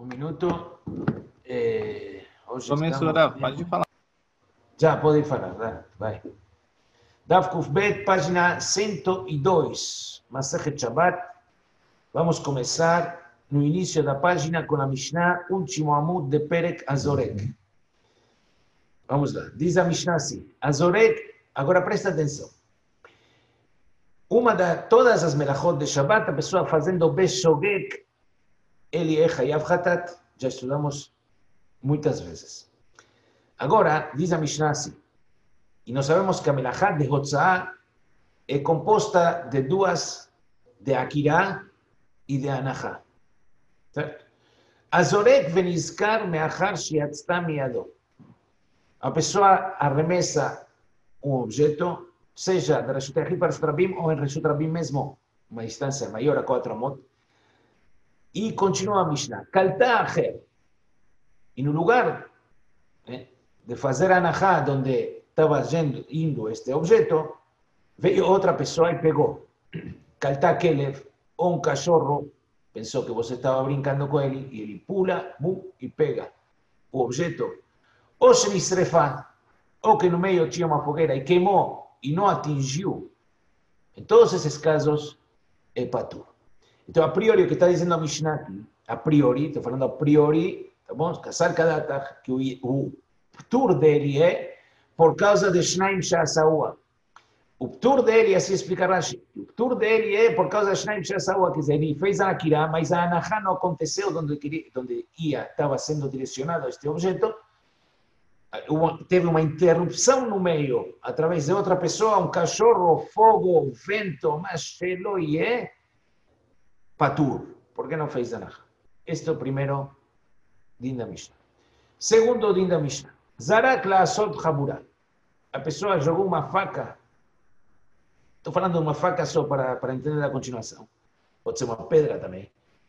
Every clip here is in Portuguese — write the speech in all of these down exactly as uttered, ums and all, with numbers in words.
Um minuto. É, hoje Começou, estamos... pode falar. Já, pode falar, dá, vai. Daf Kuf Bet, página cento e dois, Masechet Shabbat. Vamos começar no início da página com a Mishnah, último amud de Perek Azorek. Vamos lá, diz a Mishnah assim, Azorek, agora presta atenção. Uma de todas as melachot de Shabbat, a pessoa fazendo Beshogek, ele é Hayav Hatat, já estudamos muitas vezes. Agora, diz a Mishnah assim, e nós sabemos que a melachá de Hotzah é composta de duas, de Akira e de Anahá. Certo? Azorek venizkar meachar shiatzta miyado. A pessoa arremessa um objeto, seja da Reshut Yachid para Reshut Rabim ou em Reshut Rabim mesmo, uma distância maior a quatro amot, e continua a Mishnah. Kalta acher. E no lugar né, de fazer Anahá, onde estava indo este objeto, veio outra pessoa e pegou. Kalta Kelev, ou um cachorro, pensou que você estava brincando com ele, e ele pula, bum, e pega o objeto. Ou se nisrefa, ou que no meio tinha uma fogueira e queimou e não atingiu. Em todos esses casos, é patur. Então, a priori, o que está dizendo a Mishnah aqui, a priori, estou falando a priori, tá bom? Casar cada que o, o ptur dele é por causa de Shnaim Sha'asaua. O ptur dele, assim explica Rashi, o ptur dele é por causa de Shnaim Sha'asaua, quer dizer, ele fez a Akira, mas a Anahá não aconteceu onde, onde ia, estava sendo direcionado este objeto, teve uma interrupção no meio, através de outra pessoa, um cachorro, fogo, vento, mas felo e é patur. Por que não fez Anahá? Este é o primeiro din da Mishnah. Segundo din da Mishnah. Zarak la'asot chabura. A pessoa jogou uma faca. Estou falando de uma faca só para, para entender a continuação. Pode ser uma pedra também.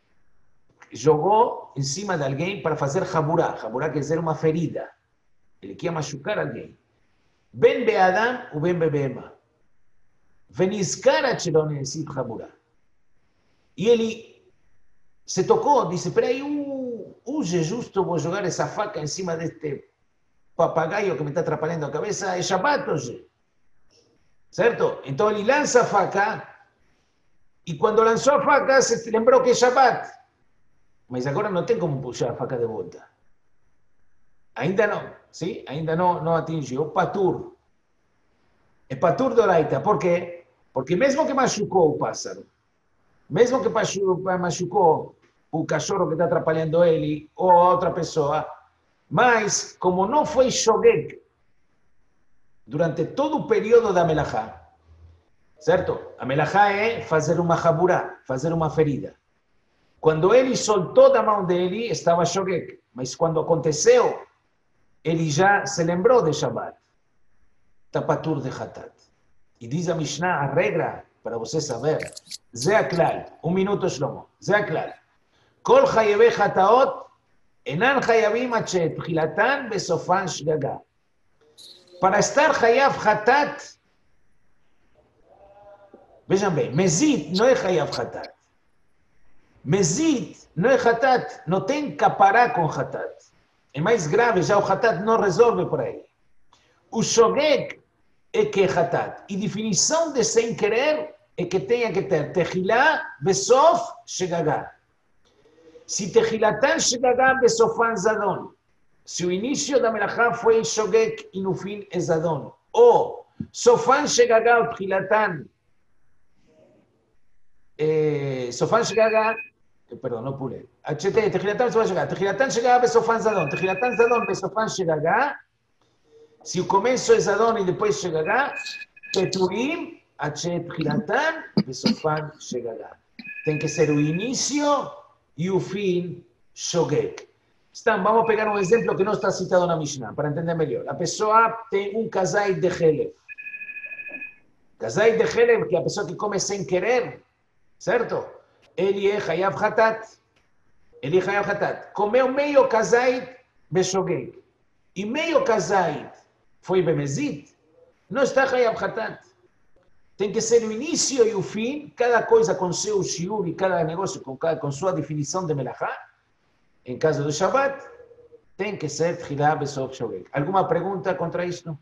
Jogou em cima de alguém para fazer chabura. Chabura quer dizer uma ferida. Ele quer machucar alguém. Ben be'adam ou ben be'behema. Venizkar atshelo nesit chabura. E ele se tocou, disse, peraí, hoje é justo vou jogar essa faca em cima deste papagaio que me está atrapalhando a cabeça, é Shabbat hoje. Certo? Então ele lança a faca, e quando lançou a faca, se lembrou que é Shabbat. Mas agora não tem como puxar a faca de volta. Ainda não, sim? Ainda não, não atingiu. Patur. É patur de oraita. Por quê? Porque mesmo que machucou o pássaro, mesmo que machucou o cachorro que está atrapalhando ele, ou outra pessoa, mas, como não foi shogeg durante todo o período da melachá, certo? A melachá é fazer uma chabura, fazer uma ferida. Quando ele soltou da mão dele, estava shogeg. Mas quando aconteceu, ele já se lembrou de Shabbat. Tapatur de Hatat. E diz a Mishnah, a regra, para você saber, Zé Aklal, um minuto, Shlomo, Zé Aklal. Kol chayevi hataot, enan chayavim ad she'tchilatan besofan shgaga. Para estar chayav hatat, vejam bem, mezit não é chayav hatat. Mezit não é hatat, não tem que parar com hatat. É mais grave, já o hatat não resolve por aí. O shogeg é que é hatat. E definição de sem querer é que tenha que ter tehilá besof shgaga. Se tehilatan shgaga besofan zadon, se o início da melachá foi shogeg e no fim é zadon, ou sofan shgaga ou tehilatan, sofan shgaga, perdão, não pulei, tehilatan sofan shgaga, tehilatan shgaga besofan zadon, tehilatan zadon besofan shgaga, se o começo é zadon e depois shgaga, peturim tehilatan besofan shgaga. Tem que ser o início e o fim, shogeg. Então, vamos pegar um exemplo que não está citado na Mishnah, para entender melhor. A pessoa tem um kazait de chelev. Kazait de chelev, que é a pessoa que come sem querer, certo? Ele é hayav hatat. Ele é hayav hatat. Comeu meio kazait beshogeg. E meio kazait foi bemezit, não está hayav hatat. Tem que ser o início e o fim, cada coisa com seu shiur e cada negócio com, cada, com sua definição de melachá. em caso do Shabbat, tem que ser Tchilá Besof Shogeg. Alguma pergunta contra isto?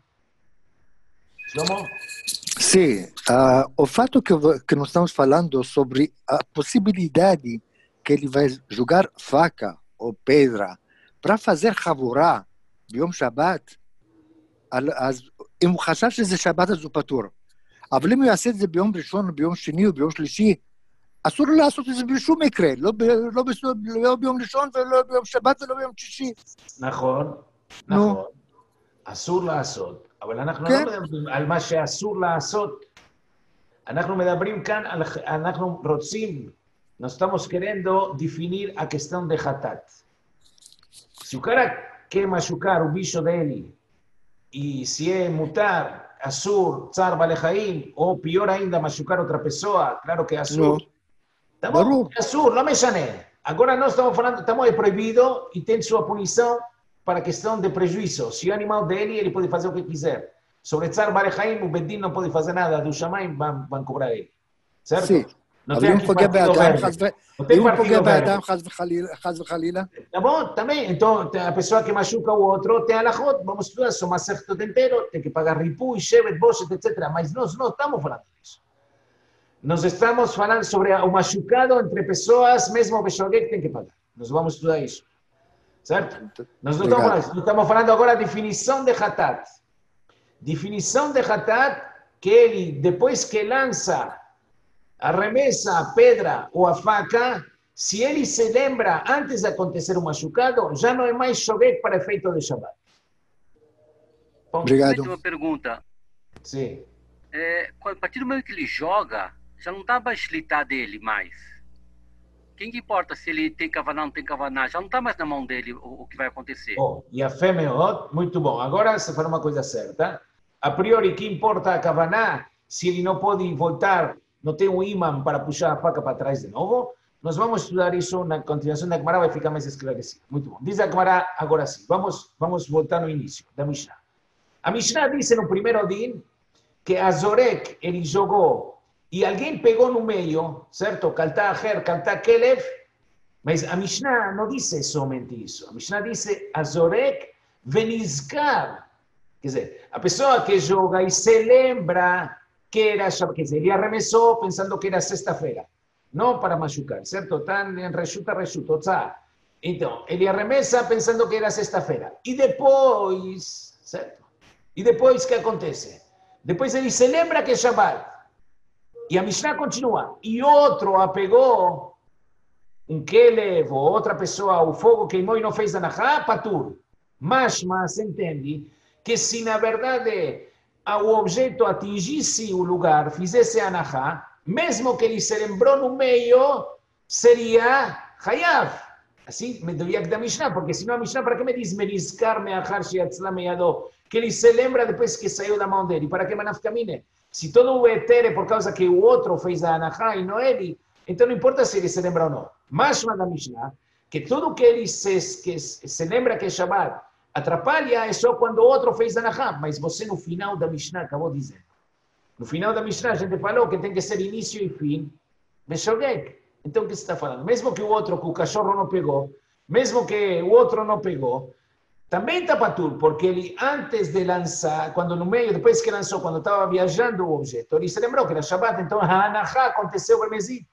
Shlomo? Sim, uh, o fato que, que nós estamos falando sobre a possibilidade que ele vai jogar faca ou pedra para fazer Havurá ביום שבת, אז אם הוא חשב שזה שבת אז הוא פטור. אבל אם הוא יעשה את זה ביום ראשון או ביום שני או ביום שלישי, אסור לו לעשות את זה בשום מקרה, לא, ב, לא, ב, לא ביום ראשון ולא ביום שבת ולא ביום שישי. נכון, נכון. אסור לעשות, אבל אנחנו כן. לא מדברים על מה שאסור לעשות. אנחנו מדברים כאן, על, אנחנו רוצים, nos estamos querendo definir a questão de Hatat. Se o cara quer machucar o bicho dele, e se é mutar, Asur, Tzar Balechaim, ou pior ainda, machucar outra pessoa, claro que é Asur. Tá bom, é Asur, não me chane. Agora nós estamos falando, estamos é proibido e tem sua punição para a questão de prejuízo. Se o animal dele, ele pode fazer o que quiser. Sobre Tzar Balechaim, o Bedin não pode fazer nada, do Shamaim vão, vão cobrar ele. Certo? Sim. Não tem aqui partido verde. Não tem partido verde. Tá bom? Também. Então, a pessoa que machuca o outro tem alahot. Vamos estudar, são macertos inteiro, tem que pagar ripu, shevet, boshet, etcétera. Mas nós não estamos falando disso. Nós estamos falando sobre o machucado entre pessoas, mesmo o Beshogeg tem que pagar. Nós vamos estudar isso. Certo? Nós não estamos falando, nós estamos falando agora a definição de Hatat. Definição de Hatat, que ele, depois que lança arremessa a pedra ou a faca, se ele se lembra antes de acontecer o machucado, já não é mais Shogeg para efeito de Shabbat. Bom, obrigado. Uma pergunta. Sim. É, a partir do momento que ele joga, já não está mais shlitá dele mais. Quem que importa se ele tem kavaná ou não tem kavaná? Já não está mais na mão dele o, o que vai acontecer. Bom, e a fé meot, muito bom. Agora você fala uma coisa certa. A priori, que importa a kavaná se ele não pode voltar, não tem um imã para puxar a faca para trás de novo? Nós vamos estudar isso na continuação da Gemara, vai ficar mais esclarecido. Muito bom. Diz a Gemara agora sim. Vamos, vamos voltar no início da Mishnah. A Mishnah diz no primeiro din que a Zorek, ele jogou e alguém pegou no meio, certo? Kalta Aher, Kalta Kelev, mas a Mishnah não diz somente isso. A Mishnah diz a Zorek venizkar. Quer dizer, a pessoa que joga e se lembra que era, quer dizer, ele arremessou pensando que era sexta-feira, não para machucar, certo? Tan em reshuta, reshuta, tá? Então, ele arremessa pensando que era sexta-feira. E depois, certo? E depois, o que acontece? Depois ele se lembra que é Shabbat. E a Mishnah continua. E outro a pegou um Kelev ou outra pessoa, o fogo queimou e não fez anahá, patur. Mas, mas, entende que se na verdade o objeto atingisse o lugar, fizesse anahá, mesmo que ele se lembrou no meio, seria Hayav. Assim, me doía que da Mishnah, porque senão a Mishnah, para que me diz Menizkar me'achar sheyatzla meyado? Que ele se lembra depois que saiu da mão dele. Para que manafkamine? Se todo o eter é por causa que o outro fez a anahá e não ele, então não importa se ele se lembra ou não. Mas da Mishnah, que tudo que ele se, que se lembra que é Shabbat, atrapalha é só quando o outro fez anahá, mas você no final da Mishnah acabou dizendo. No final da Mishnah a gente falou que tem que ser início e fim de Shogeg. Então o que você está falando? Mesmo que o outro, que o cachorro não pegou, mesmo que o outro não pegou, também está patur, porque ele antes de lançar, quando no meio, depois que lançou, quando estava viajando o objeto, ele se lembrou que era Shabbat, então a anahá aconteceu o Remezit.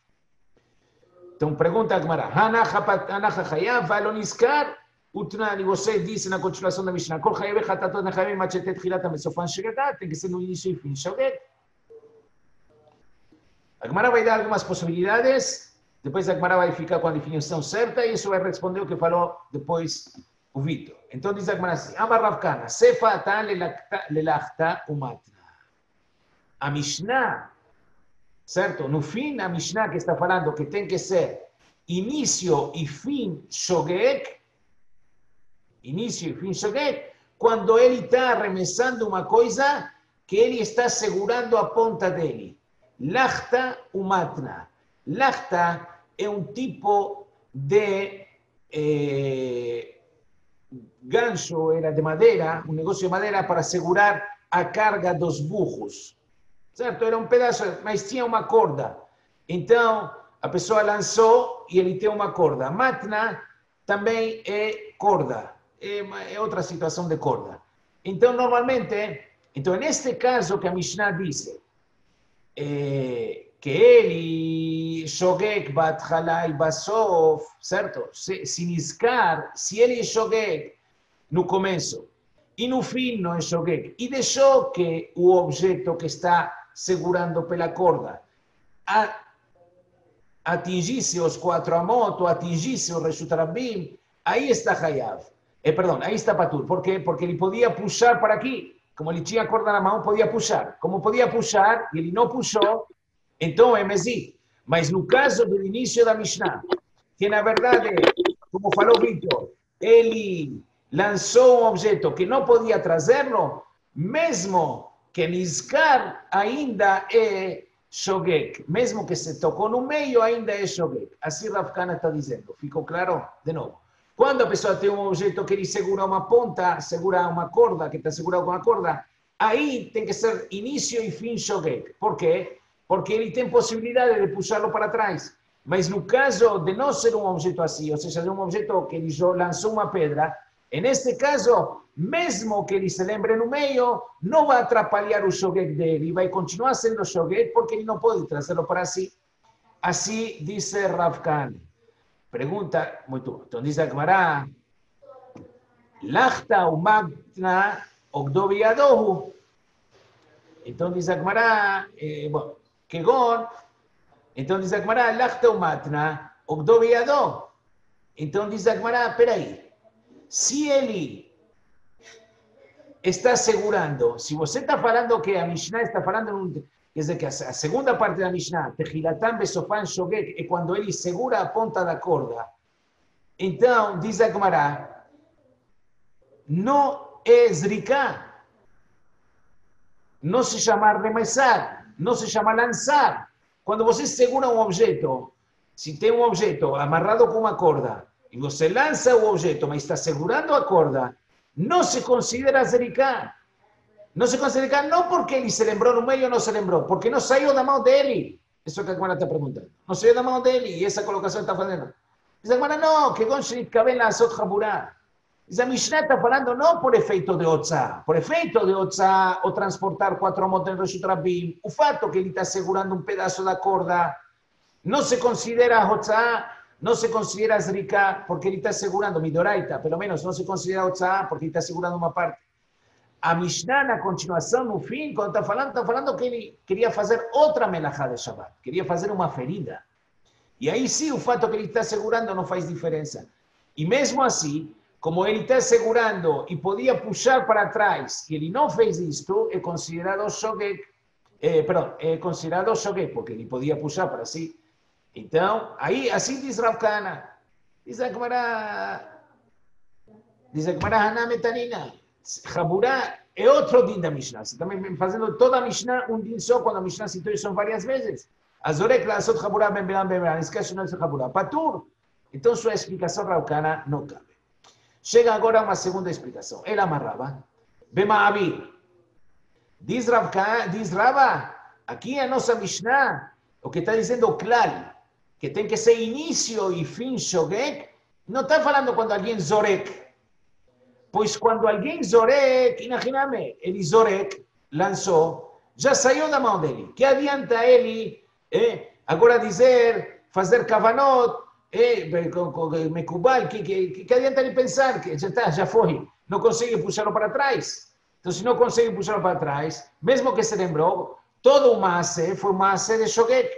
Então pergunta a Gemara, anahá chayav, vai lo niskar? Utnan, e você disse na continuação da Mishnah, Kol chayav chatatot nechavim machetet chilatam besofan shegadat, tem que ser no início e fim, Shogeg. A Gemara vai dar algumas possibilidades, depois a Gemara vai ficar com a definição certa e isso vai responder o que falou depois o Vitor. Então diz a Gemara assim, Amar Rav Kana, Sefa atan lelachta umatna. A Mishnah, certo? No fim, a Mishnah que está falando que tem que ser início e fim Shogeg, início e fim Shogeg, quando ele está arremessando uma coisa que ele está segurando a ponta dele. Lachta umatna. Lachta é um tipo de eh, gancho, era de madeira, um negócio de madeira para segurar a carga dos burros. Certo? Era um pedaço, mas tinha uma corda. Então, a pessoa lançou e ele tem uma corda. Matna também é corda, é, é outra situação de corda. Então, normalmente, então, neste caso que a Mishnah disse, é, que ele, shogek batchala e basof, certo? Se, se niscar, se ele é shogek no começo e no fim não é shogek, e deixou que o objeto que está segurando pela corda a, atingisse os quatro amot, ou atingisse o Reshut Rabim, aí está Hayav. Eh, perdão, aí está Patur. Por quê? Porque ele podia puxar para aqui. Como ele tinha a corda na mão, podia puxar. Como podia puxar, e ele não puxou, então é Mezid. Mas no caso do início da Mishnah, que na verdade, como falou Victor, ele lançou um objeto que não podia trazê-lo, mesmo que Nizkar ainda é Shogek. Mesmo que se tocou no meio, ainda é Shogek. Assim Rav Kana está dizendo. Ficou claro? De novo. Quando a pessoa tem um objeto que ele segura uma ponta, segura uma corda, que está segurado com uma corda, aí tem que ser início e fim Shogek. Por quê? Porque ele tem possibilidade de puxá-lo para trás. Mas no caso de não ser um objeto assim, ou seja, de um objeto que ele lançou uma pedra, neste caso, mesmo que ele se lembre no meio, não vai atrapalhar o Shogek dele, vai continuar sendo Shogek porque ele não pode trazê-lo para si. Assim disse Rav Kana. Pergunta, muito bom. Então diz a Gemara, Lachta umatna ogdoviadohu. Então diz a Gemara, eh, bom, Kegon, então diz a Gemara, Lachta umatna ogdoviadohu. Então diz a Gemara, peraí, se ele está segurando, se você está falando que a Mishnah está falando, quer dizer que a segunda parte da Mishnah, Tehilatam besofan shogek, é quando ele segura a ponta da corda. Então, diz a Gemara, não é zrika, não se chama arremessar, não se chama lançar. Quando você segura um objeto, se tem um objeto amarrado com uma corda, e você lança o objeto, mas está segurando a corda, não se considera zrika. Não se considera não porque ele se lembrou no meio ou não se lembrou, porque não saiu da mão dele. Isso que a Gemara está perguntando. Não saiu da mão dele e essa colocação está fazendo. Diz a Gemara, não, que Gonshrit Kaben Lasot Haburá. Diz a Mishnah está falando não por efeito de Otzá. Por efeito de Otzá, ou transportar quatro amot em Reshut Rabim, o fato que ele está segurando um pedaço da corda, não se considera Otzá, não se considera Zrika, porque ele está segurando Midoraita, pelo menos não se considera Otzá, porque ele está segurando uma parte. A Mishnah, na continuação, no fim, quando está falando, está falando que ele queria fazer outra melachá de Shabbat, queria fazer uma ferida. E aí sim, o fato que ele está segurando não faz diferença. E mesmo assim, como ele está segurando e podia puxar para trás, e ele não fez isto, é considerado shogek, eh, perdão, é considerado shogek, porque ele podia puxar para si. Então, aí, assim diz Rav Kana, diz a Gemara, diz a Gemara Hanametanina, Haburá é outro din da Mishnah. Você também fazendo toda a Mishnah um din só, quando a Mishnah citou isso várias vezes. Azorek la asot Haburá ben belan ben belan. Esse caso não é Haburá. Patur. Então sua explicação Rav Kana não cabe. Chega agora uma segunda explicação. Ele amarrava. Bema'avir. Diz Rav Kana, diz Rava, aqui a nossa Mishnah, o que está dizendo o klal, que tem que ser início e fim shogek, não está falando quando alguém zorek. Pois quando alguém zorek, imagina-me, ele zorek, lançou, já saiu da mão dele. Que adianta ele eh, agora dizer, fazer kavanot, eh, mekubal, que, que, que adianta ele pensar que já está, já foi, não consegue puxá-lo para trás. Então, se não consegue puxá-lo para trás, mesmo que se lembrou, todo o maase foi maase de shogek.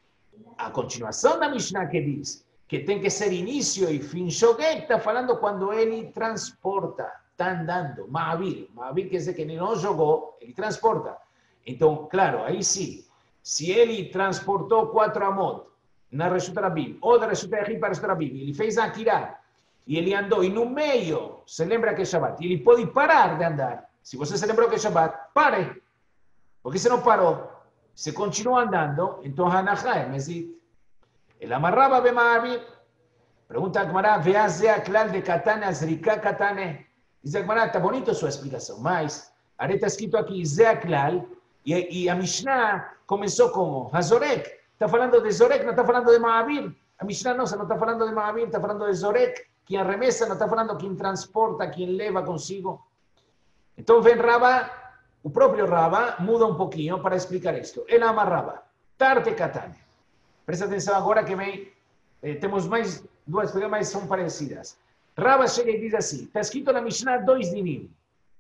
A continuação da Mishnah que diz que tem que ser início e fim shogek, está falando quando ele transporta, está andando, ma'avir. Ma'avir quer dizer que ele não jogou, ele transporta. Então, claro, aí sim, se ele transportou quatro amot na Reshut Rabim, ou da Reshut Yachid para Reshut Rabim, ele fez a Akirá, e ele andou, e no meio, se lembra que é Shabbat, ele pode parar de andar. Se você se lembrou que é Shabbat, pare. Porque se não parou, se continua andando, então Hanachá é Mezid. Ele amarrava Bema'avir. Pergunta a Gemara, veaz a klal de katane, zrika katane. Diz a Gemara, está bonito a sua explicação, mas aí está escrito aqui, Zé klal, e, e a Mishnah começou como Hazorek. Está falando de Zorek, não está falando de Ma'avir. A Mishnah não, não está falando de Ma'avir, está falando de Zorek, quem arremessa, não está falando quem transporta, quem leva consigo. Então vem Rava, o próprio Rava muda um pouquinho para explicar isto. Ele ama Rava, Tarte Katane. Presta atenção agora que vem, eh, temos mais duas perguntas, mas são parecidas. Rava chega e diz assim, está escrito na Mishnah dois dinim.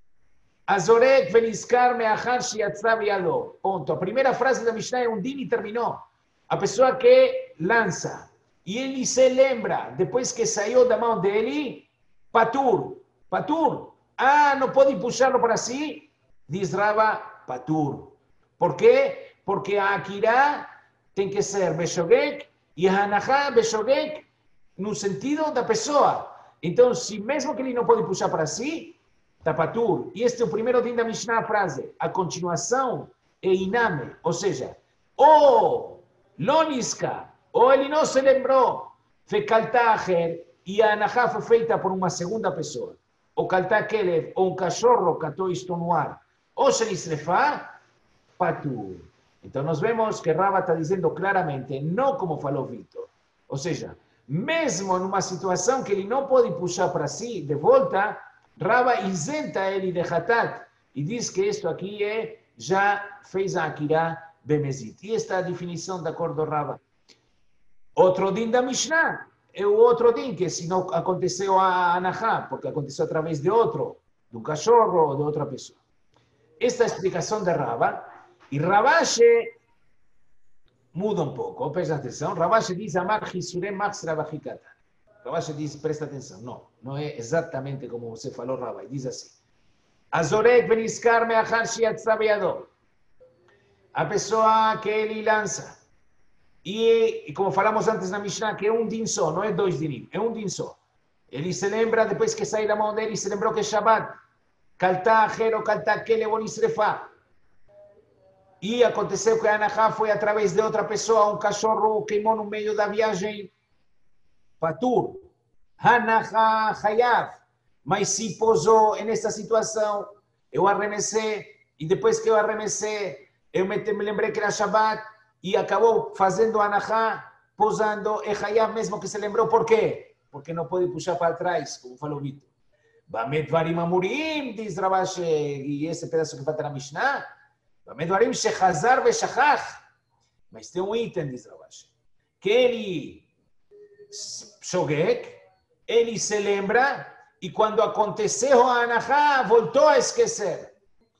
Azorek veniskar meachar shiatzav yado. Ponto. A primeira frase da Mishnah é um din e terminou. A pessoa que lança e ele se lembra, depois que saiu da mão dele, patur, patur. Ah, não pode puxá-lo para si? Diz Rava, patur. Por quê? Porque a Akira tem que ser beshogek e a Hanachá beshogek no sentido da pessoa. Então, se mesmo que ele não pode puxar para si, está patur. E este é o primeiro din da Mishnah, a frase. A continuação é iname, ou seja, ou loniska, ou ele não se lembrou, foi kaltacher, e a Hanachá foi feita por uma segunda pessoa. Ou kaltakelev, ou um cachorro catou isto no ar, ou se nisrefá, patur. Então, nós vemos que Rava está dizendo claramente, não como falou Vitor. Ou seja, mesmo numa situação que ele não pode puxar para si, de volta, Rava isenta ele de hatat e diz que isto aqui é, já fez a Akira bemezit. E esta é a definição de acordo com Rava. Outro din da Mishnah é o outro din, que se não aconteceu a Anahá, porque aconteceu através de outro, de um cachorro ou de outra pessoa. Esta é a explicação de Rava. E Ravache muda um pouco, presta atenção. Ravache diz, Amar Hisurem Max Ravachikata. Ravache diz, presta atenção. Não, não é exatamente como você falou, Rava. Diz assim. Azorek Beniskar Meachar Shiatzav Yado. A pessoa que ele lança. E, e como falamos antes na Mishnah, que é um din só, não é dois dinim, é um din só. Ele se lembra, depois que sai da mão dele, se lembrou que é Shabbat. Kaltá, Jero, Kaltá, Kele, Bonisrefá. E aconteceu que a Anahá foi através de outra pessoa, um cachorro queimou no meio da viagem. Patur. Anahá Hayav. Mas se posou nessa situação, eu arremessei, e depois que eu arremessei, eu me, me lembrei que era Shabbat, e acabou fazendo Anahá, posando, é Hayav mesmo que se lembrou. Por quê? Porque não pode puxar para trás, como falou Vitor. Bamet Varim Amurim, diz Ravache, e esse pedaço que falta na Mishnah, Medvarim Shechazar Veshachach. Mas tem um item, diz Ravache, que ele shogek, ele se lembra, e quando aconteceu a Anahá, voltou a esquecer.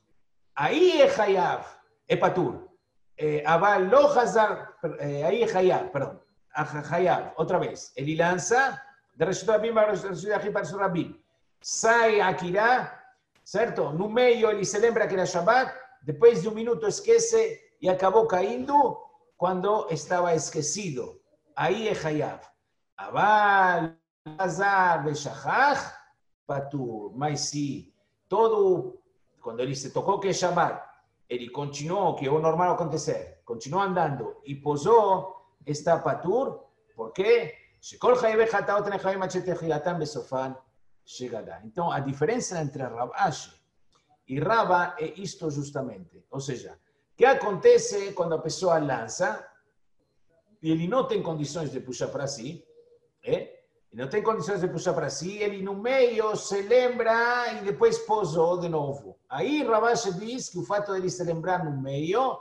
Aí é Hayav, é Patur. Aval lo Hazar, aí é Hayav, perdão. Hayav, outra vez. Ele lança, de Reshut Rabim para Reshut Rabim. Sai Akira, certo? No meio ele se lembra que era Shabbat, depois de um minuto esquece e acabou caindo quando estava esquecido. Aí é Hayav. Aval, Hazar, Beshachach, Patur. Mas se todo, quando ele se tocou que é Shabbat, ele continuou, que é o normal acontecer, continuou andando e posou, está Patur. Por quê? Shekol Hayeve Hataot Nechayim Machetechilatan Besofan Shegada. Então, a diferença entre Ravache e Rava é isto justamente. Ou seja, o que acontece quando a pessoa lança e ele não tem condições de puxar para si, é? Ele não tem condições de puxar para si, ele no meio se lembra e depois posou de novo. Aí Ravache diz que o fato de ele se lembrar no meio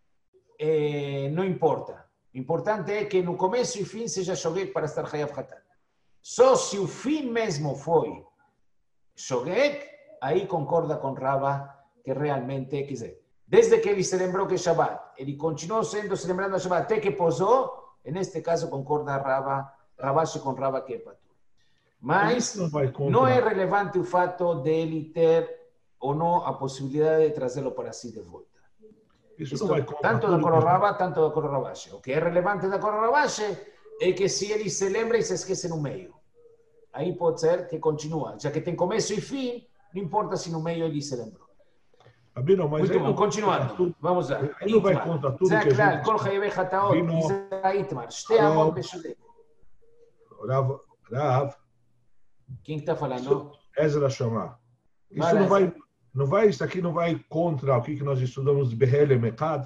é, não importa. O importante é que no começo e fim seja shogek para estar Hayav Hatat. Só se o fim mesmo foi shogek, aí concorda com Rava que realmente, quer dizer, desde que ele se lembrou que é Shabbat, ele continuou sendo, se lembrando de Shabbat até que posou, e neste caso concorda Rava, Ravache com Rava que é Patur. Mas não, não é relevante o fato dele ter ou não a possibilidade de trazê-lo para si de volta. Isso Isto, não vai tanto da cor Rava, tanto da cor Ravache. O que é relevante da cor Ravache é que se ele se lembra e se esquece no meio. Aí pode ser que continua, já que tem começo e fim, não importa se no meio ele se lembrou. Abino, mas muito bom, continuando. Tudo, vamos lá. Ele não vai contra tudo Zé, que a claro, gente... Kol Hayeve Hataot, Itmar, Shte Amot Beshudei. Rav, Rav. Quem está falando? Ezra Shama. Isso Fala, não vai, não vai, isso aqui não vai contra o que nós estudamos de Behelem Echad?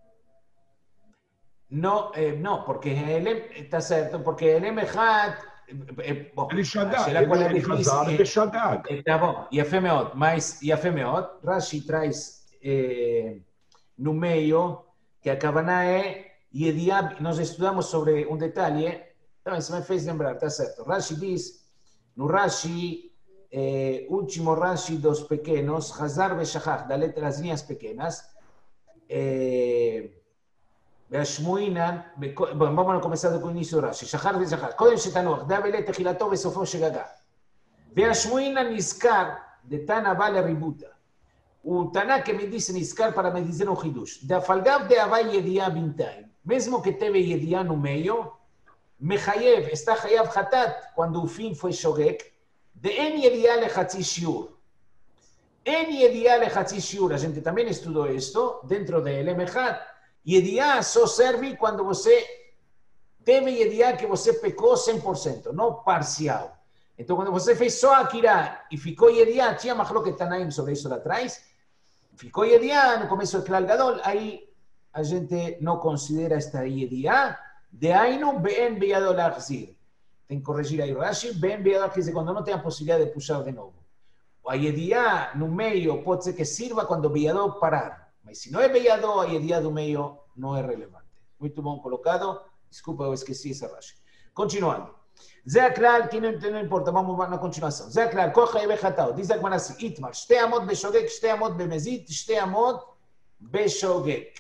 Não, eh, não, porque Helem, está certo, porque Helem Echad Ele shagag, ele Chazar beshagag. Tá bom, יפה מאוד, mas יפה מאוד, רש"י traz eh, no meio que a הכוונה é ידיעה, nós estudamos sobre um detalhe, também se me fez lembrar, tá certo, Rashi diz, no Rashi, eh, último Rashi dos pequenos, Chazar beshachach, da letra, das linhas pequenas, eh, והשמועינן, בואו começar com o início רש"י, שחר וזכר, קודם שתנוח, דע בלית תחילתו וסופו שגגה. והשמועינן נזכר, דתנא בא לריבותא. הוא תנא כמדיס נזכר para me dizer um חידוש. דאפלגב דאבה ידיעה בינתיים, mesmo que teve ידיעה no meio, מחייב, está חייב חטאת, quando o fim foi שוגג, דאין ידיעה לחצי שיעור. אין ידיעה לחצי שיעור, a gente também estudou isto, dentro de L M אחד, Yediá só serve quando você teve Yediá que você pecou cem por cento, não parcial. Então, quando você fez só Akirá e ficou Yediá, tinha Machlok Tanaim sobre isso lá atrás, ficou Yediá no começo do Klal Gadol, aí a gente não considera esta Yediá, de Ainu Ben Beyado Lachzir. Tem que corrigir aí Rashi, Ben Beyado Lachzir, quando não tem a possibilidade de puxar de novo. A Yediá no meio pode ser que sirva quando Beyado parar. Mas se não é Beyado, a Yediá do meio não é relevante. Muito bom colocado. Desculpa, eu esqueci essa Rashi. Continuando. Zé Aklar, que não, não importa, vamos na continuação. Zé Aklar, Kocha e Bechatao. Diz a Gemara assim, Itmar, Shte amot beshogek, Shte amot bemezit, Shte amot beshogek.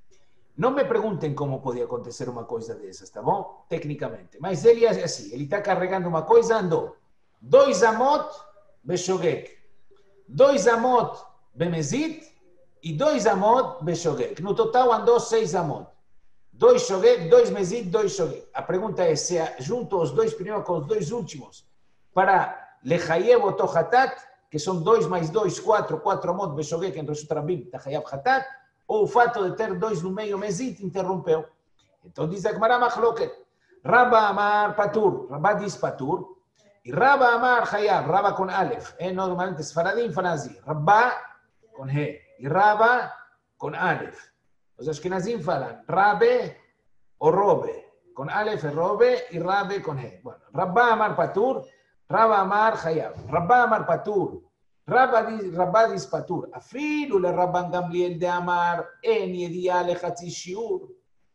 Não me perguntem como podia acontecer uma coisa dessas, tá bom? Tecnicamente. Mas ele é assim, ele está carregando uma coisa, andou. Dois amot beshogek. Dois amot bemezit, e dois amot beshogeg. No total andou seis amot. Dois shogeg, dois mezid, dois shogeg. A pergunta é se junto os dois primeiros com os dois últimos para lechayev oto hatat, que são dois mais dois, quatro, quatro amot beshogeg, em Reshut Rabim, tachayav hatat, ou o fato de ter dois no meio mezid interrompeu. Então diz a Gemara Machloket. Rabba amar patur. Rabba diz patur. E Rabba amar chayav. Rabba com alef. É normalmente Sfaradim fanazi. Rabba com he. E Rabba com Aleph. Os Ashkenazim falam Rabbe ou Robe. Com Aleph é Robe e Rabbe com He. Bueno, Rabba Amar Patur, Rabba Amar Chayav. Rabba Amar Patur. Rabba diz, Rabba diz Patur. Afilo le Rabban Gamliel de Amar en Yediá le Chatzi Shiur.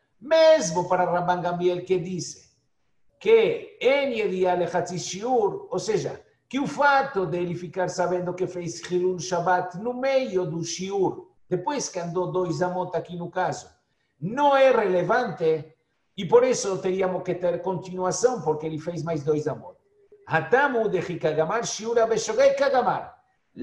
Mesmo para Rabban Gamliel que disse que en Yediá le Chatzi Shiur, ou seja, que o fato de ele ficar sabendo que fez Hilul Shabbat no meio do Shiur, depois que andou dois amot aqui no caso, não é relevante e por isso teríamos que ter continuação, porque ele fez mais dois amot. Hatamu de Hikagamar Shiur Abeshogei Kagamar.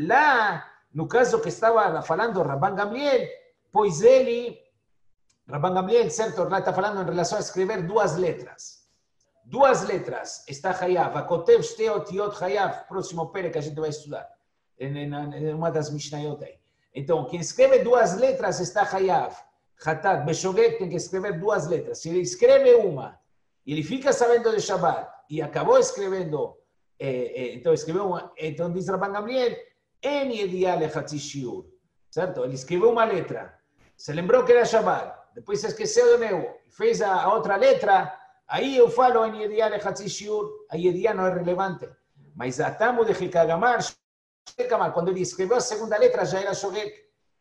Lá, no caso que estava falando Rabban Gamliel, pois ele, Rabban Gamliel, certo, lá está falando em relação a escrever duas letras. Duas letras, está Hayav, a Kotev Shte Otiot Hayav, próximo pere que a gente vai estudar, em, em, em uma das Mishnayot aí. Então, quem escreve duas letras está Hayav, Hatat, Beshogeg tem que escrever duas letras. Se ele escreve uma, e ele fica sabendo de Shabbat, e acabou escrevendo, eh, eh, então escreveu uma, então diz Rabban Gamliel, En Yediá le Chatzi Shiur, certo? Ele escreveu uma letra, se lembrou que era Shabbat, depois se esqueceu de novo, fez a, a outra letra. Aí eu falo em Yediá le Chatzi Shiur, a Yediá não é relevante. Mas a Tamu de Hikagamar, quando ele escreveu a segunda letra, já era Shogeg.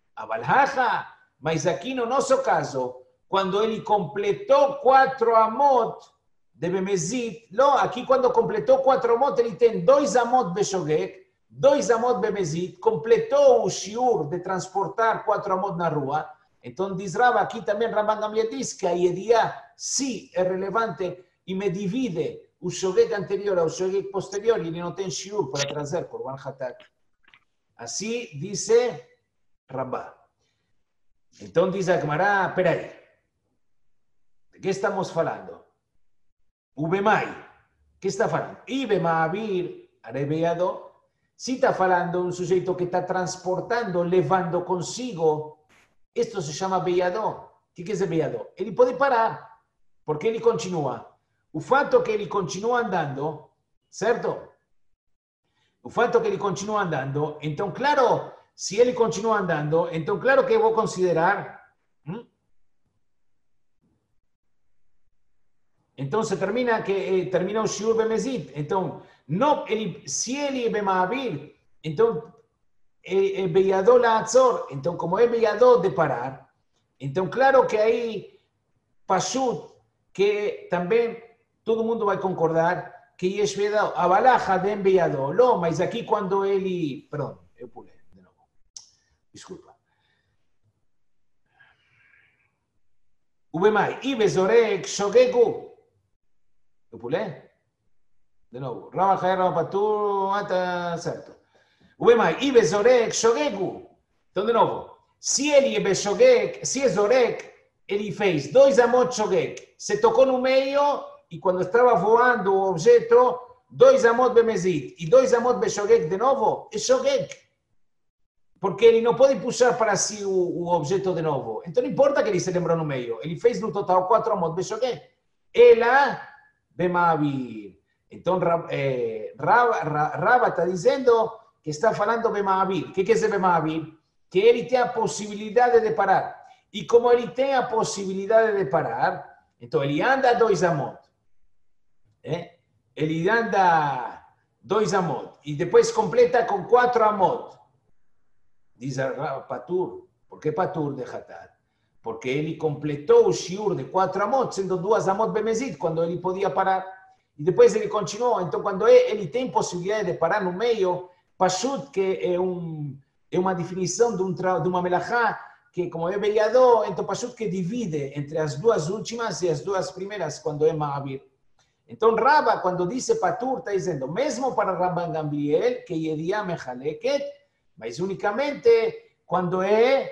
Avalhacha, mas aqui no nosso caso, quando ele completou quatro amot de Bemezit, não, aqui quando completou quatro amot, ele tem dois amot Beshogeg, dois amot Bemezit, completou o Shiur de transportar quatro amot na rua. Então diz Rabba, aqui também Rabban Gamliel diz que a Yediá sim é relevante e me divide o Shogeg anterior ao Shogeg posterior e ele não tem Shiur para trazer Korban Hatat. Assim disse Rabba. Então diz a Gemara, peraí, de que estamos falando? O Bemai, que está falando? Ibemavir, arebeado, se está falando um sujeito que está transportando, levando consigo. Isto se chama Beyadó. O que quer dizer Beyadó? Ele pode parar, porque ele continua. O fato que ele continua andando, certo? O fato que ele continua andando, então, claro, se ele continua andando, então, claro que eu vou considerar... Hum? então se termina que eh, termina o shiur bemezid. Então, não, ele, se ele é bemavir, então é, é beyadó la atzor. Então, como é beyadó de parar, então claro que aí, pashut, que também todo mundo vai concordar que yesh beyadó, a balaja de beyadó, não, mas aqui quando ele, perdão, eu pulei de novo, desculpa. ובמאי, אי וזורק שוגג הוא. וכולי? de nuevo, רב חיי רב פטור, אתה certo. ובמאי, אי וזורק שוגג הוא. Então, de novo, se ele é beshogeg, se é zorek, ele fez dois amot shogeg, se tocou no meio e quando estava voando o objeto, dois amot bemezid e dois amot beshogeg de novo, é shogeg. Porque ele não pode puxar para si o, o objeto de novo. Então não importa que ele se lembrou no meio. Ele fez no total quatro amot beshogeg. Ela, bemavir. Então eh, Rava está dizendo que está falando bemavir. O que, que é bemavir? Que ele tem a possibilidade de parar. E como ele tem a possibilidade de parar, então ele anda dois amot. Eh? Ele anda dois amot. E depois completa com quatro amot. Diz a Patur. Por que Patur de Hatat? Porque ele completou o shiur de quatro amot, sendo duas amot bemezid, quando ele podia parar. E depois ele continuou. Então, quando ele tem possibilidade de parar no meio, Pashut, que é, um, é uma definição de, um, de uma melachá, que como é beyadó, então Pashut que divide entre as duas últimas e as duas primeiras, quando é ma'avir. Então, Rabba, quando diz Patur, está dizendo, mesmo para Rabban Gamliel, que Yediá mechaleket, mas unicamente quando é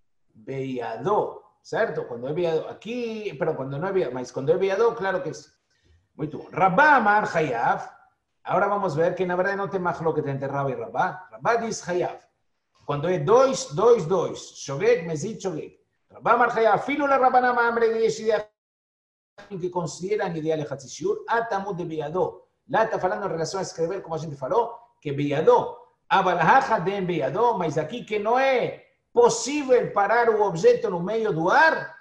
beyadó, certo? Quando é beyadó, aqui, pero quando não é beyadó, mas quando é beyadó, claro que sim. Muito bom. Rabba Amar Hayav, agora vamos ver que na verdade não tem machloket entre Rabba e Rabba. Rabba diz Hayav. Quando é dois, dois, dois, shogeg, mezid, shogeg. Rabba Amar Hayav, filo la Rabbanam Amre de Yeshideh, que consideram ideal de Hatzishur, atamud de beyadó. Lá está falando em relação a escrever, como a gente falou, que beyadó. Abalahaja de beyadó, mas aqui que não é possível parar o objeto no meio do ar,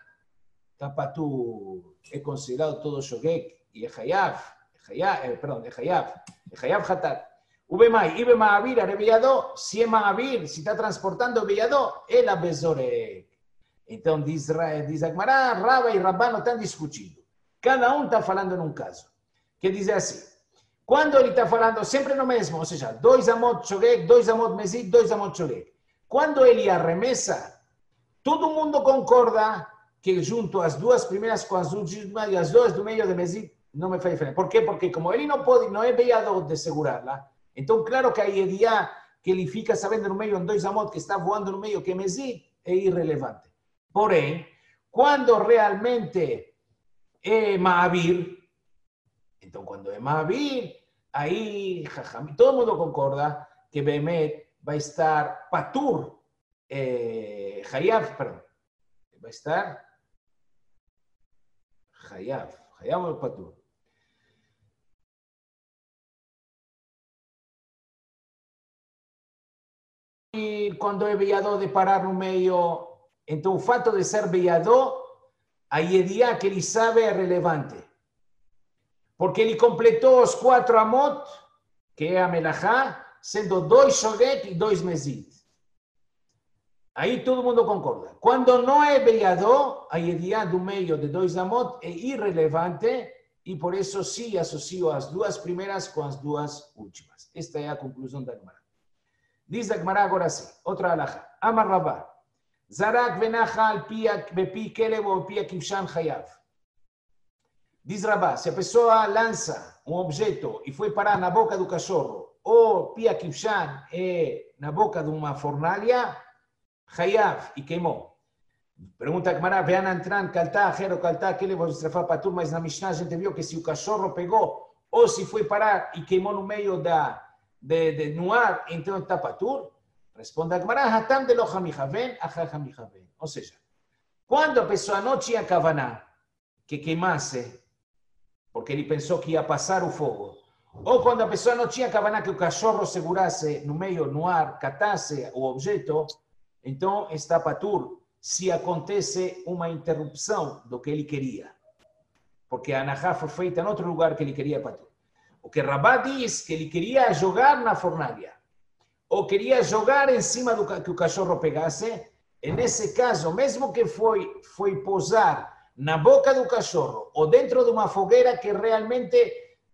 Tapatu é considerado todo shogeg e é hayav, é perdão, é hayav, é hayav hatat. O bemai, e bema'avir, are beyadó, se é ma'avir, se está transportando beyadó, ela bezorek. Então diz, diz a Gemara, Rava e Rabba não estão discutindo. Cada um está falando num caso. Quer dizer assim, quando ele está falando sempre no mesmo, ou seja, dois amot shogeg, dois amot mezid, dois amot shogeg. Quando ele arremessa, todo mundo concorda que junto as duas primeiras com as últimas e as duas do meio de mezid, não me faz diferença. Por quê? Porque como ele não pode, não é beyadó de segurá-la, então claro que a ideia que ele fica sabendo no meio em dois amot que está voando no meio que é mezid é irrelevante. Porém, quando realmente é ma'avir, então quando é ma'avir, aí todo mundo concorda que Behemet vai estar patur, eh, hayav, perdão, vai estar hayav, hayav ou patur? E quando é beyadó de parar no meio, então o fato de ser beyadó, a ideia que ele sabe é relevante. Porque ele completou os quatro amot, que é a melachá, sendo dois shogeg e dois mezid. Aí todo mundo concorda. Quando não é beyadó, a ideia do meio de dois amot é irrelevante e por isso sim associo as duas primeiras com as duas últimas. Esta é a conclusão da Gemara. Diz a Gemara agora sim, outra alahá. Amar Rabá. Zarak venachal bepi kelev ou bepi kivshan chayav. Diz Rabá, se a pessoa lança um objeto e foi parar na boca do cachorro, ou pia kivshan é na boca de uma fornalha, chayav, e queimou. Pergunta a Gemara, vean entran, kaltá, jero, kaltá, que ele vai estrafar para tudo, mas na Mishnah a gente viu que se o cachorro pegou, ou se foi parar e queimou no meio da, de, de, no ar, então está patur. Responde a Gemara, hatam de lo hamichaven, achar hamichaven. Ou seja, quando a pessoa não tinha kavaná que queimasse, porque ele pensou que ia passar o fogo, ou quando a pessoa não tinha kavaná que o cachorro segurasse no meio, no ar, catasse o objeto, então está patur se acontece uma interrupção do que ele queria. porque a Anahá foi feita em outro lugar que ele queria patur. O que Rabá diz que ele queria jogar na fornalha, ou queria jogar em cima do que o cachorro pegasse, e nesse caso, mesmo que foi, foi pousar na boca do cachorro, ou dentro de uma fogueira que realmente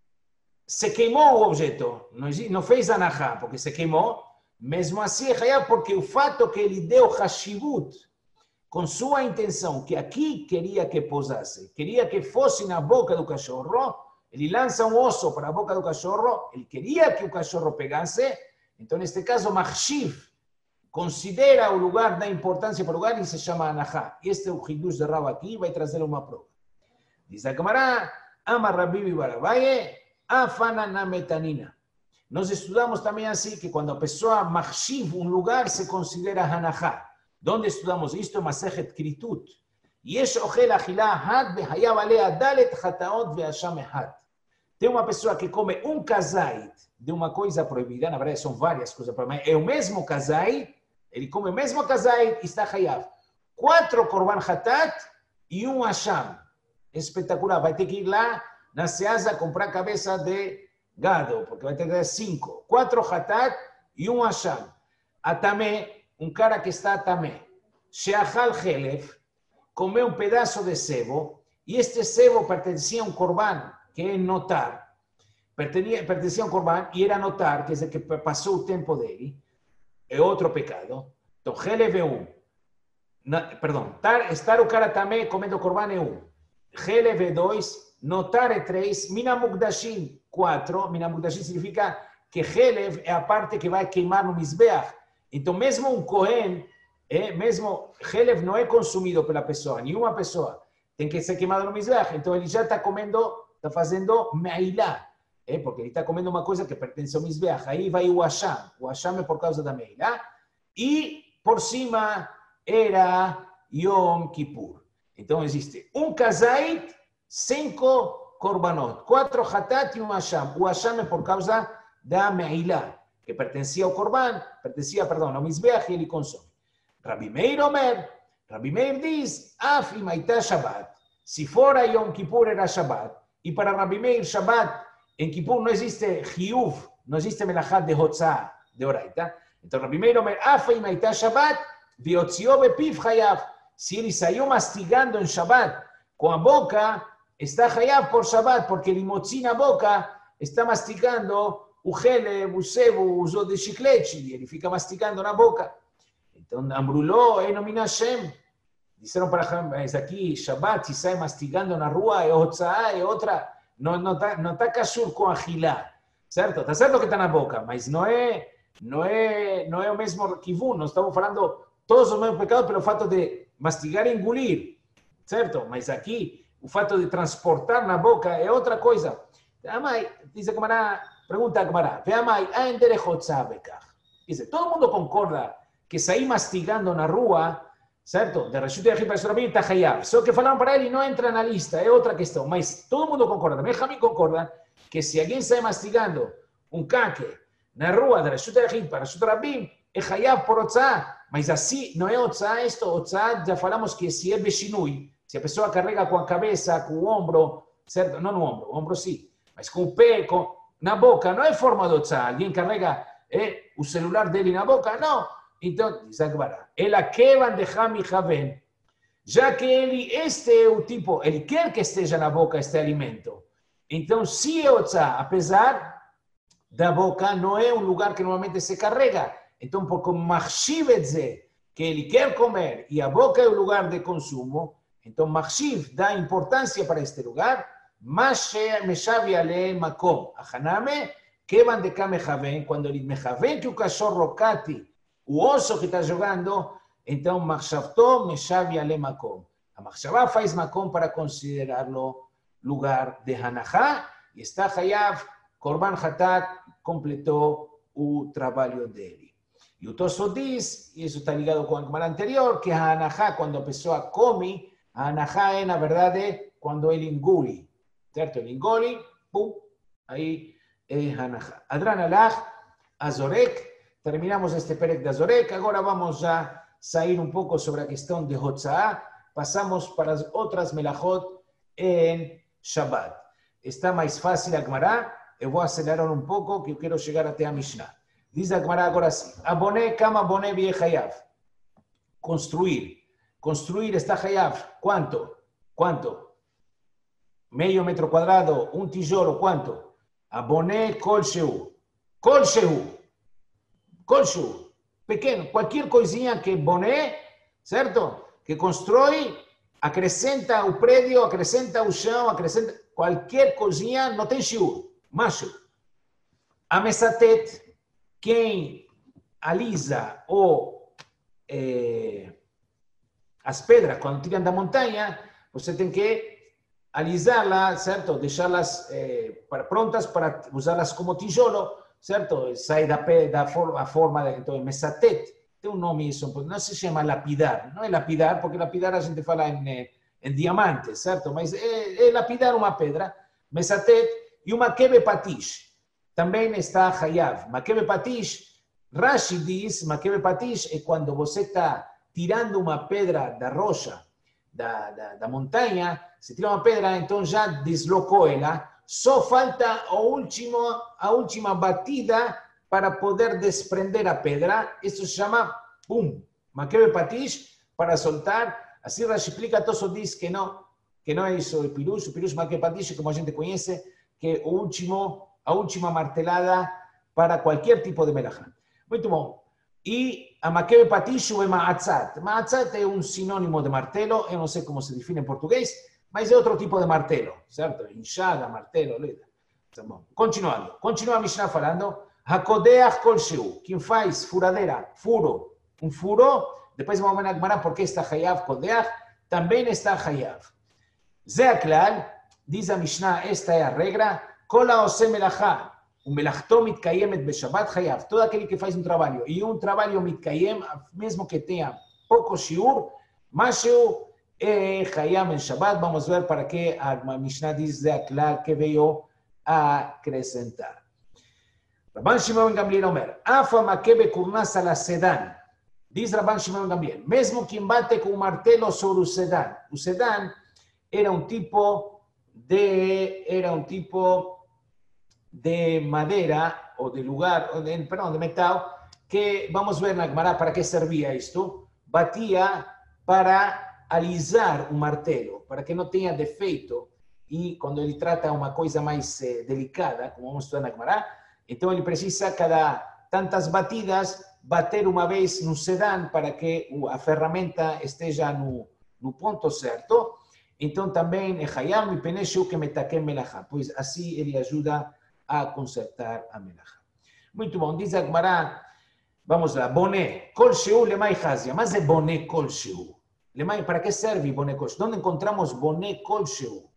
se queimou o objeto, não, não fez Anahá, porque se queimou, mesmo assim é porque o fato que ele deu hashivut, com sua intenção, que aqui queria que pousasse, queria que fosse na boca do cachorro, ele lança um osso para a boca do cachorro, ele queria que o cachorro pegasse, então neste caso, Machshiv considera o lugar da importância para o lugar e se chama Anahá. Este é o Hidush de Rav aqui, vai trazer uma prova. Diz a Gemara, Amar Rabi Barabaye, Afana na metanina. Nós estudamos também assim, que quando a pessoa Machshiv um lugar, se considera Anahá. Donde estudamos isto? Masechet Kritut. Yesh ochel achila had behayav alea dalet chataot ve'asham ehad. Tem uma pessoa que come um kazait de uma coisa proibida, na verdade são várias coisas proibidas, é o mesmo kazait, ele come o mesmo kazait e está hayav. Quatro korban hatat e um asham. Espetacular, vai ter que ir lá na Seasa comprar cabeça de gado, porque vai ter que dar cinco. Quatro hatat e um asham. Atamé, um cara que está atamé. Sheachal chelef, comeu um pedaço de sebo, e este sebo pertencia a um korban, que é notar. Pertencia, pertencia a um korban e era notar, quer dizer que passou o tempo dele, é outro pecado. Então, chelef é um. Na, perdão, tar, estar o cara também comendo korban é um. Chelef é dois, notar é três, minamugdashim, quatro. Minamugdashim significa que chelef é a parte que vai queimar no mizbeach. Então, mesmo um Kohen, é, mesmo Chelef não é consumido pela pessoa, nenhuma pessoa tem que ser queimado no Mizbeach. Então, ele já está comendo, está fazendo Meilá, é, porque ele está comendo uma coisa que pertence ao Mizbeach. Aí vai o Hasham. O Hasham é por causa da Meilá. E, por cima, era Yom Kippur. Então, existe um Kazait, cinco Korbanot, quatro Hatat e um Hasham. O Hasham é por causa da Meilá, que pertencia ao Korban, pertencia, perdão, ao Mizbeach, e ele consome. Rabi Meir Omer, Rabi Meir diz, Af imaita Shabbat, se for a Yom Kippur era Shabbat, e para Rabi Meir Shabbat, em Kippur não existe Hiyuv, não existe Melachat de Hotzah, de Oraita. Então Rabi Meir Omer, Af imaita Shabbat, viotzio bepiv chayav, se ele saiu mastigando em Shabbat, com a boca, está chayav por Shabbat, porque ele motzi na boca, está mastigando o gele, o sebo, usou de chiclete, e ele fica mastigando na boca. Então, Amruló, Enomina Hashem, disseram para mas aqui, Shabbat, se sai mastigando na rua, é Hotzah, é outra, não não está não tá cachur com a Hilá, certo? Está certo que está na boca, mas não é, não é, não é o mesmo kivun, nós estamos falando todos os mesmos pecados pelo fato de mastigar e engolir, certo? Mas aqui, o fato de transportar na boca é outra coisa. Amai, diz a Gemara, pergunta a Gemara, Veamai, a endere Hotzah bekach. Diz, todo mundo concorda que sair mastigando na rua, certo? De Reshut Yachid para Shurabim está hayab. Só que falaram para ele não entra na lista, é outra questão. Mas todo mundo concorda, também Jamim concorda, que se alguém sai mastigando um caque na rua de Reshut Yachid para Shurabim, é hayab por Hotzah. Mas assim, não é Hotzah isto, Hotzah já falamos que se é Beshinui, se a pessoa carrega com a cabeça, com o ombro, certo? Não no ombro, o ombro sim, mas com o pé, com, na boca, não é forma de Hotzah. Alguém carrega é, o celular dele na boca, não. Então, diz a Gemara, ela quevan de Hami Haven, já que ele, este é o tipo, ele quer que esteja na boca este alimento. Então, se é Hotzah, apesar da boca, não é um lugar que normalmente se carrega. Então, por como Machshiv dizer que ele quer comer e a boca é o lugar de consumo, então Machshiv dá importância para este lugar, mas Meshavi ale makom. Achaname, quevan de Hami Haven, quando ele mechaven que o cachorro cate o osso que está jogando, então, Machshavto, Meshavi ale makom. A Machshavá faz makom para considerá-lo lugar de Hanahá, e está Hayav, Korban Hatat completou o trabalho dele. E o Tosso diz, e isso está ligado com a Gemara anterior, que a Hanahá, quando a pessoa come, a Hanahá é, na verdade, quando ele engole. Certo? Ele engole, pum, aí é Hanahá. Adran alach, Azorek. Terminamos este Perek de Azorek, agora vamos já sair um pouco sobre a questão de Hotzah, passamos para as outras melachot em Shabbat. Está mais fácil a Gemara, eu vou acelerar um pouco, que eu quero chegar até a Mishnah. Diz a Gemara agora assim, aboné, kama aboné vie hayav. Construir. Construir está hayav. Quanto? Quanto? Meio metro quadrado, um tijolo, quanto? Aboné kol sheu. Kol sheu. Kol sheu. Pequeno, qualquer coisinha que boné, certo? Que constrói, acrescenta o prédio, acrescenta o chão, acrescenta qualquer coisinha, não tem shiur. Macho. A mesatet, quem alisa ou é, as pedras, quando tiram da montanha, você tem que alisá-las, certo? Deixá-las é, prontas para usá-las como tijolo, certo? Sai da, da forma, a forma de, então, mesatet. Tem um nome isso, não se chama lapidar. Não é lapidar, porque lapidar a gente fala em, em diamante, certo? Mas é, é lapidar uma pedra, mesatet. E o makebe patish também está hayav. Makebe patish, Rashi diz, makebe patish é quando você está tirando uma pedra da rocha, da, da, da montanha, se tira uma pedra, então já deslocou ela, só falta a última, a última batida para poder desprender a pedra. Isso se chama pum, makebe patish, para soltar. Assim Rashi explica, Tosso diz que não, que não é isso o pirush. O pirush makebe patish, como a gente conhece, que o último, a última martelada para qualquer tipo de melajá. Muito bom. E a makebe patish é ma'atzat. Ma'atzat é um sinônimo de martelo, eu não sei como se define em português, mas é outro tipo de martelo, certo? Inchada, martelo, lida. Tá bom. Continuando. Continua a Mishnah falando, hakodeach kol sheu, quem faz furadeira, furo, um furo, depois vamos ver na Gemara porque está hayav kodeach, também está hayav. Zé aklal, diz a Mishnah, esta é a regra, Kol haoseh melachá, o melachto mitkayemet beshabbat hayav, todo aquele que faz um trabalho, e um trabalho mitkayem, mesmo que tenha pouco shiur, mashu é hayav em Shabbat. Vamos ver para que a Mishnah diz de aklal que veio a acrescentar. Rabban Shimon ben Gamliel Omer, afa makebe kurnas ala sedan, diz Rabban Shimon ben Gamliel, mesmo quem bate com o martelo sobre o sedan, o sedan era um tipo de, era un tipo de madera o de lugar, o de, perdón, de metal, que vamos a ver na Gemara para qué servía esto. Batía para alisar un martelo, para que no tenga defeito. Y cuando él trata una cosa más eh, delicada, como vamos a estudar na Gemara, entonces él precisa cada tantas batidas bater uma vez no sedã para que a ferramenta esteja no, no ponto certo. Então também é hayam e peneshu que metakem melachá, pois assim ele ajuda a consertar a melachá. Muito bom, diz a Gemara, vamos lá, boné, kol sheu lemai hazia, mas é boné kol sheu. Lemai, para que serve boné kol sheu? Onde encontramos boné kol sheu?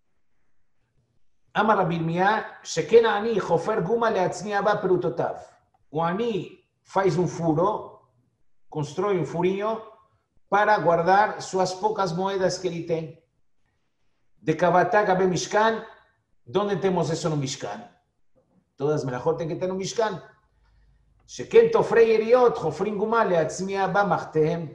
Amar Rabbi Yirmiyah, sheken ani chofer guma leatzmi abba perutotav. O ani faz um furo, constrói um furinho para guardar suas poucas moedas que ele tem. De Kavatá Gabe Mishkan, onde temos isso no Mishkan? Todas as melachot têm que ter no Mishkan. Sheken tofrei eriot, chofrim guma leatzmi abba machtehem.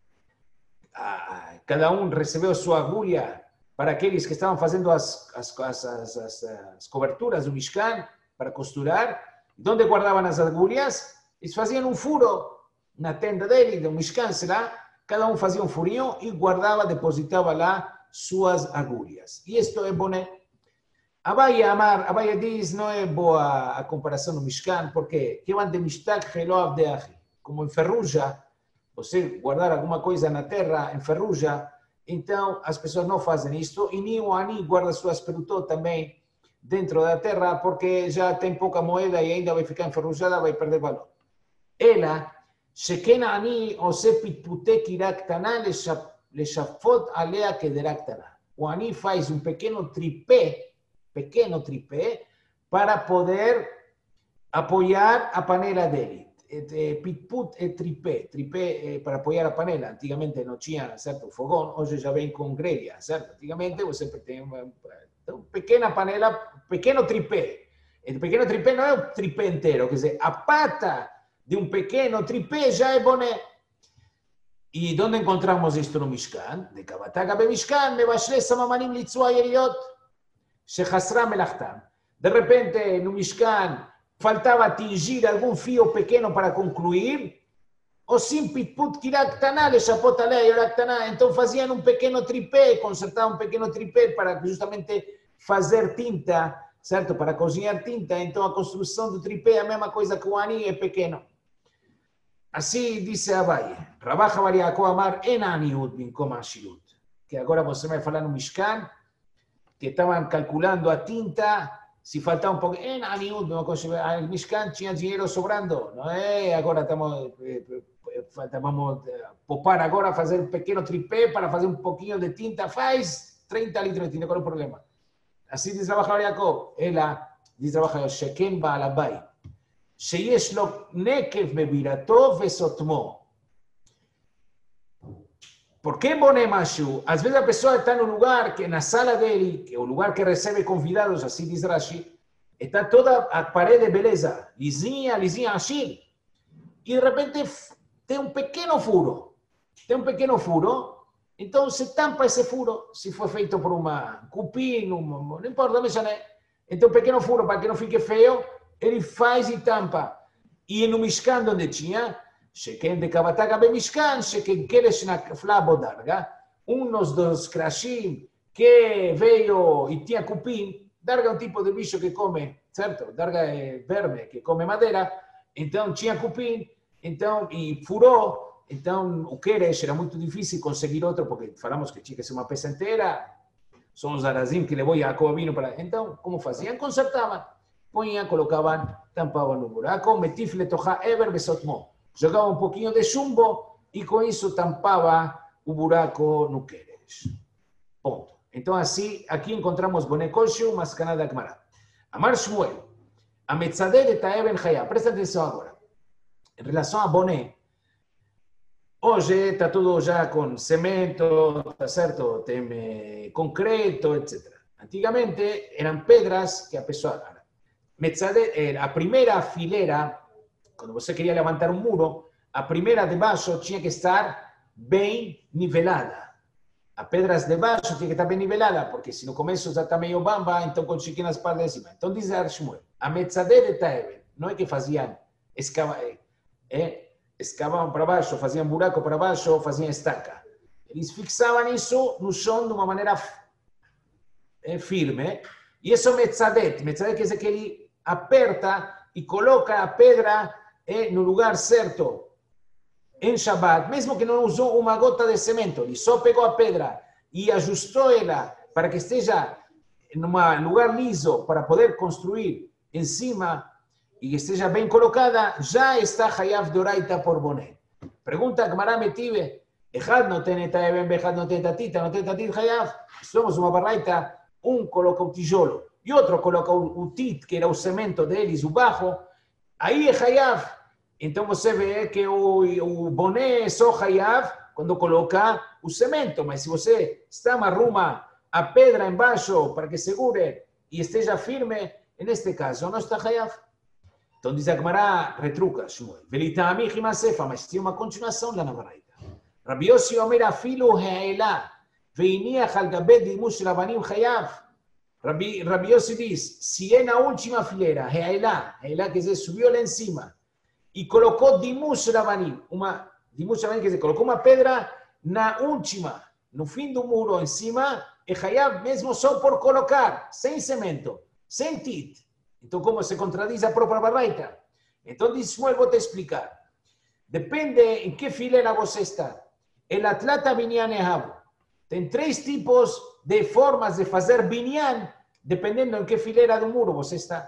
Cada um recebeu sua agulha para aqueles que estavam fazendo as, as, as, as, as, as coberturas do Mishkan, para costurar. Onde guardavam as agulhas? Eles faziam um furo na tenda dele, do Mishkan, será? Cada um fazia um furinho e guardava, depositava lá suas agulhas. E isto é boné. Abaye Amar, Abaye diz, não é boa a comparação no Mishkan, porque que van de Mishtak Helo Avdeachi, como enferruja, você guardar alguma coisa na terra, enferruja, então as pessoas não fazem isto, e nem o ani guarda suas perutot também dentro da terra, porque já tem pouca moeda e ainda vai ficar enferrujada, vai perder valor. Ela, שכן אני עושה פטפוטי קירה קטנה לשפות עליה כדירה קטנה. O ani faz um pequeno tripé, pequeno tripé, para poder apoiar a panela dele. Pitput é tripé, tripé é para apoiar a panela. Antigamente não tinha, certo, fogão, hoje já vem com grelha, certo? Antigamente você tem uma, uma pequena panela, pequeno tripé. O pequeno tripé não é o tripé inteiro, quer dizer, a pata de um pequeno tripé já é boné. E onde encontramos isto no Mishkan? De Kavatá Gabe Mishkan, Mebashle Samamanim Litzua Yeriot. Shechasra melachtam. De repente, no Mishkan, faltaba tingir algún fio pequeño para concluir, o sin pitput kiraktaná, le chapotalé y raktaná. Entonces hacían un pequeño tripé, concertaban un pequeño tripé para justamente hacer tinta, certo? Para cozinhar tinta. Então a construção do tripé é a mesma coisa que o ani é pequeno. Assim disse Abaye. Rabá Bar Yaakov Amar en aniut binkom ashirut. Que agora você vai falar no Mishkan, que estavam calculando a tinta, se faltava um pouco, en aniut, no Mishkan tinha dinheiro sobrando, não é? Agora estamos, vamos poupar agora, fazer um pequeno tripé para fazer um pouquinho de tinta, faz trinta litros de tinta, qual é o problema? Assim diz Rabá Bar Yaakov, ela diz Rabá Bar Sheken Baal Abayit, שיש לו נקב בבירתו וסותמו. ¿Por qué pone Mashu? Às vezes a pessoa está no lugar, que na sala dele, que é o lugar que recebe convidados, assim diz Rashi, está toda a parede beleza, lisinha, lisinha, assim. E de repente tem um pequeno furo. Tem um pequeno furo, então se tampa esse furo, se foi feito por uma cupim, um, não importa, não sei. Então um pequeno furo, para que não fique feio, ele faz e tampa. E no Mishkan, onde tinha, שכן דקבתגה במשכן, שכן קרש נפלה בו דרגה, unos dos crashim que veio e tinha cupim, darga é um tipo de bicho que come, certo? Darga é verme, que come madeira, então tinha cupim, então, e furou, então o queresh era muito difícil conseguir outro, porque falamos que tinha que ser uma peça inteira, são os arazim que levou Yaakov vino para... Então, como faziam? Consertavam, punham, colocavam, tampavam no buraco, metif letochá ever besotmo. Jogava um pouquinho de chumbo e com isso tampava o buraco no queres. Ponto. Então assim, aqui encontramos boné koshu, mascana da Gemara. Amar Shmuel, a metzadeh de Taeben Chaya. Presta atenção agora. Em relação a boné, hoje está tudo já com cimento, está certo? Tem eh, concreto, etcétera. Antigamente eram pedras que a pessoa... Metzadeh, a primeira fileira, quando você queria levantar um muro, a primeira de baixo tinha que estar bem nivelada. As pedras de baixo tinha que estar bem nivelada, porque se no começo já está meio bamba, então conseguiam as partes de cima. Então diz Shmuel, a metzadeh de Taeben, não é que faziam, escava, é, escavavam para baixo, faziam buraco para baixo, faziam estaca. Eles fixavam isso no chão de uma maneira é, firme, e isso é metzadeh. Metzadeh quer dizer que ele aperta e coloca a pedra é, no lugar certo, em Shabbat, mesmo que não usou uma gota de cimento, ele só pegou a pedra e ajustou ela para que esteja em um lugar liso para poder construir em cima e que esteja bem colocada, já está Hayav Doraita por boné. Pergunta Gemara Metive, Echad não tem Taeben, Echad não tem Tatita, não tem Tatit Hayav. Somos uma barraita, um coloca o tijolo e outro coloca o, o tit, que era o cimento deles, o barro, aí é Hayav. Então você vê que o, o boné é só Hayav quando coloca o cimento, mas se você está arruma a pedra embaixo para que segure e esteja firme, neste caso não está Hayav. Então diz a Gemara, retruca, Shmuel, Velitami Himasefa, mas tinha uma continuação lá na barraita. Rabbi Yossi Omer afilu he'ela, veiniach al gabed dimush rabanim Hayav. Rabbi, Rabbi Yossi diz, se é na última fileira, He'ela, He'ela quer dizer, subiu lá em cima, e colocou Dimush Rabanim, uma, Dimush Rabanim quer dizer, colocou uma pedra na última, no fim do muro em cima, é Hayav mesmo só por colocar, sem cimento, sem tit. Então, como se contradiz a própria barraita? Então, diz Shmuel, vou te explicar. Depende em que fileira você está. El atlata binyan ehavu. Tem três tipos de formas de fazer binyan, dependendo em que fileira do muro você está.